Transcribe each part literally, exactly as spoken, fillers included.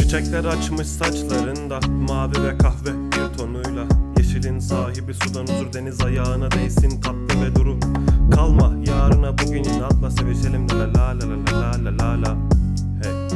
Çiçekler açmış saçlarında, mavi ve kahve bir tonuyla. Yeşilin sahibi sudan huzur, deniz ayağına değsin tatlı ve duru. Kalma yarına bugün inatla, sevişelim la la la la la la la la. Hey.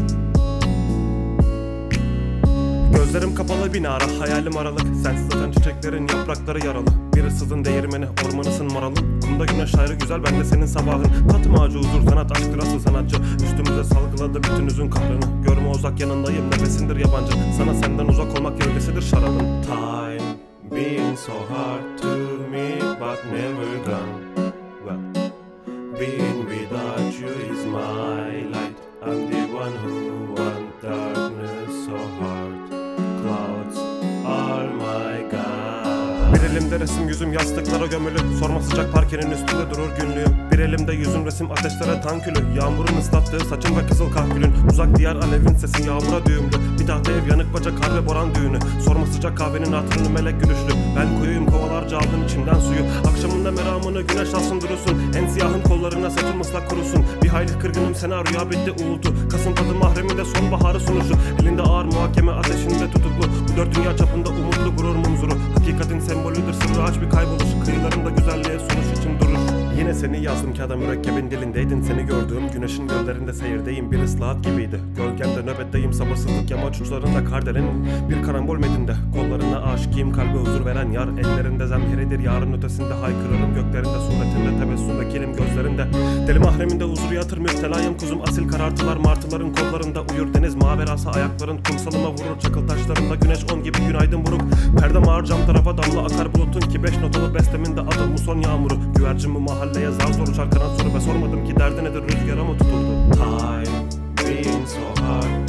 Gözlerim kapalı bir ara, hayalim aralık. Sensiz atan çiçeklerin yaprakları yaralı. Bir ıssızın değirmeni, ormanısın maralım. Kumda güneş ayrı güzel, ben de senin sabahın. Tatım ağacı huzur, sanat aşktır asıl sanatçı. Üstümüze salgıladı bütün üzün kahrını. Görme uzak yanındayım, nefesindir yabancı. Sana senden uzak olmak gölgesidir şarabın. Time being so hard to me but never gone. Well, being without you is my light. I'm the one who want darkness so hard. Clouds are my God. Bir elimde resim, yüzüm yastıklara gömülü. Sorma sıcak parkenin üstünde durur günlüğüm. Bir elimde yüzün resim, ateşlere tankülü. Yağmurun ıslattığı saçın ve kızıl kahkülün. Uzak diyar alevin sesi yağmura düğümlü. Bir tahta ev, yanık bacak, kar ve boran düğünü. Sorma sıcak kahvenin hatırını melek gülüşlü. Ben kuyuyum, kovalarca aldın içimden suyu. Akşamında meramını güneş alsın durursun. En siyahın kollarına saçım ıslak kurusun. Bir hayli kırgınım, senaryo bitti uğultu. Kasımpadı mahreminde sonbaharı sunuşu. Elinde ağır muhakeme ateşinde tutuklu. Bu dört dünya çapında umutlu gurur munzuru. Hakikatin sembolüdür sırrı aç bir kayboluş. Kıyılarında güzelliğe sonuç için durur. Yine seni yazdım kağıda, mürekkebin dilindeydin. Seni gördüğüm güneşin göllerinde seyirdeyim. Bir ıslahat gibiydi, gölgemde nöbetteyim. Sabırsızlık yamaç uçlarında kardelenin. Bir karambol medinde, kollarına aşıkıyım. Kalbe huzur veren yar, ellerinde zemheridir. Yarın ötesinde haykırırım, göklerinde suretinde. Tebessüm vekilim gözlerinde. Deli mahreminde huzur yatır müptelayım kuzum. Asil karartılar martıların kollarında uyur. Deniz maverası ayakların kumsalıma vurur. Çakıl taşlarında güneş on gibi günaydın buruk. Perdem ağır cam tarafa damla akar bulutun ki beş notalı besteminde adım muson yağmuru. Güvercin mi mahalleye zar zor uçar kanat soru ve sormadım ki derdi nedir, rüzgara mı tutuldu? Time being so hard